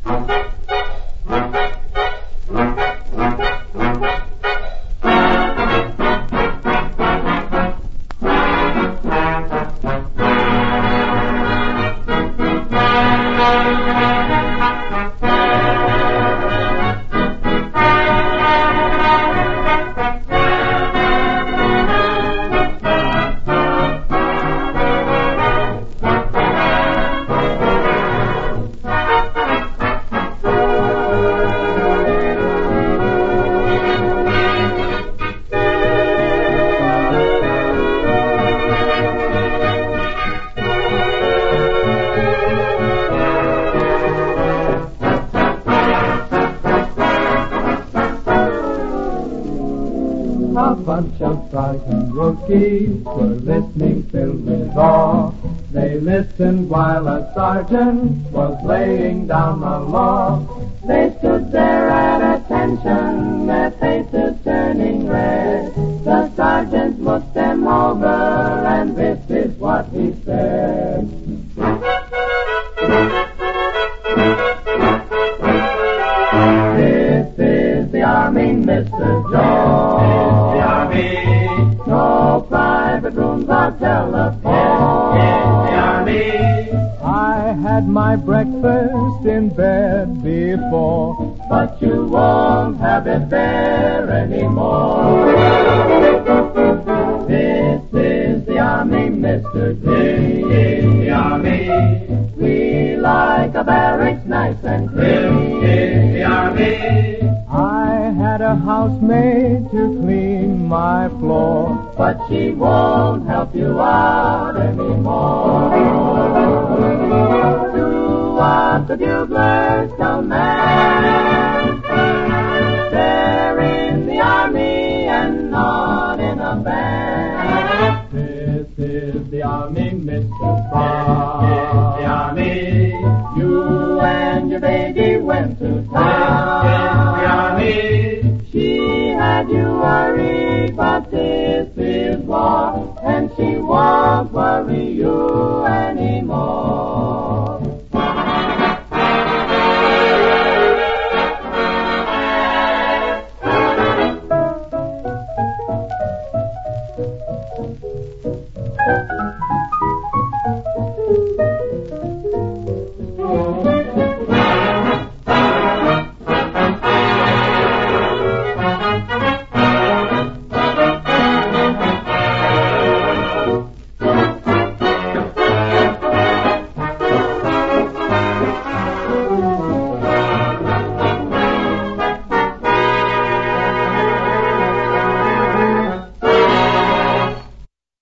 A bunch of frightened rookies were listening filled with awe. They listened while a sergeant was laying down the law. They stood there at attention, their faces turning red. The sergeant looked them over, and this is what he said. This is the Army, Mr. Jones. No private rooms or telephone. The Army. I had my breakfast in bed before, but you won't have it there anymore. This is the Army, Mr. Green. This is the Army. We like a barracks nice and clean. This is the Army. I had a housemaid to clean my floor, but she won't help you out anymore. Do what the buglers command. They're in the Army and not in a band. This is the Army, Mr. Frog. This is the Army. You and your baby went to town. This is the Army. She had you worried, but this is war, and she won't worry you anymore.